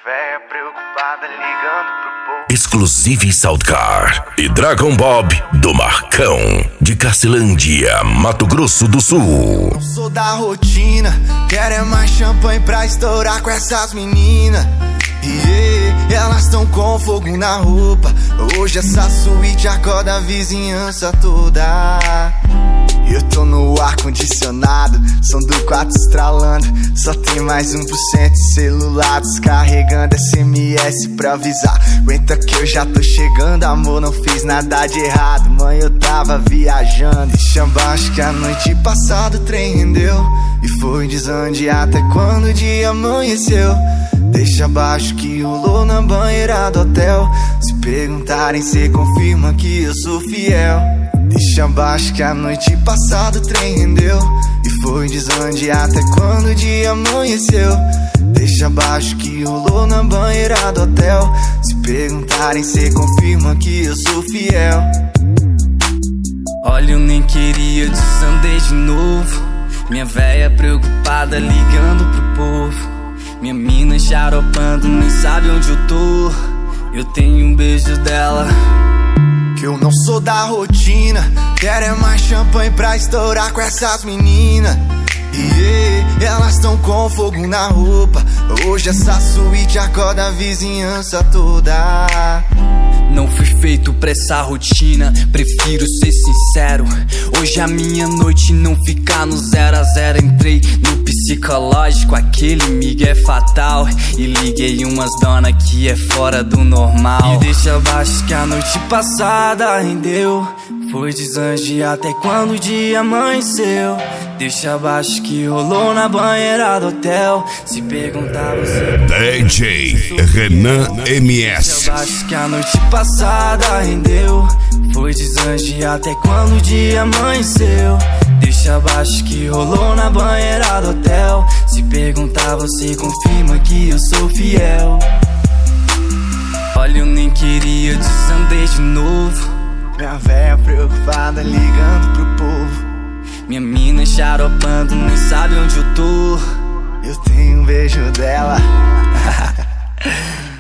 véia preocupada ligando pro povo. Exclusive Soundcar e Dragon Bob do Marcão, de Cacilândia, Mato Grosso do Sul. Não sou da rotina, quero é mais champanhe pra estourar com essas meninas. E elas tão com fogo na roupa. Hoje essa suíte acorda a vizinhança toda. Eu tô no ar-condicionado, som do quarto estralando. Só tem mais 1% de celular descarregando SMS pra avisar. Aguenta que eu já tô chegando, amor, não fiz nada de errado. Mãe, eu tava viajando. Deixa abaixo que a noite passada o trem rendeu e foi desande até quando o dia amanheceu. Deixa abaixo que rolou na banheira do hotel. Se perguntarem, cê confirma que eu sou fiel. Deixa abaixo que a noite passada o trem rendeu e foi desande até quando o dia amanheceu. Deixa abaixo que rolou na banheira do hotel. Se perguntarem, cê confirma que eu sou fiel. Olha, eu nem queria, desandei de novo. Minha véia preocupada ligando pro povo. Minha mina xaropando, nem sabe onde eu tô. Eu tenho um beijo dela. Que eu não sou da rotina, quero é mais champanhe pra estourar com essas meninas. E elas tão com fogo na roupa. Hoje essa suíte acorda a vizinhança toda. Não fui feito pra essa rotina, prefiro ser sincero. Hoje a minha noite não fica no 0 a 0. Entrei no psicológico, aquele migué fatal. E liguei umas dona que é fora do normal. E deixa abaixo que a noite passada rendeu, foi desande até quando o dia amanheceu. Deixa abaixo que rolou na banheira do hotel. Se perguntar você DJ Renan MS. Deixa abaixo que a noite passada rendeu, foi desande até quando o dia amanheceu. Deixa abaixo que rolou na banheira do hotel. Se perguntar você confirma que eu sou fiel. Olha, eu nem queria, desandei de novo. Minha véia preocupada ligando pro povo. Minha mina xaropando, nem sabe onde eu tô. Eu tenho um beijo dela.